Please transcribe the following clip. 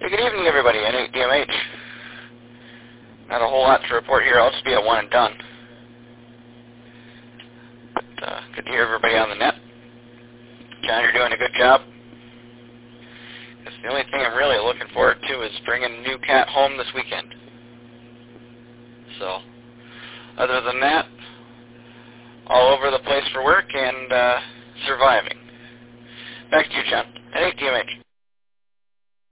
Hey, good evening, everybody. N8DMH. Not a whole lot to report here. I'll just be a one and done. But, good to hear everybody on the net. John, you're doing a good job. Because the only thing I'm really looking forward to is bringing a new cat home this weekend. So, other than that, all over the place for work and surviving. Back to you, John. N8DMH.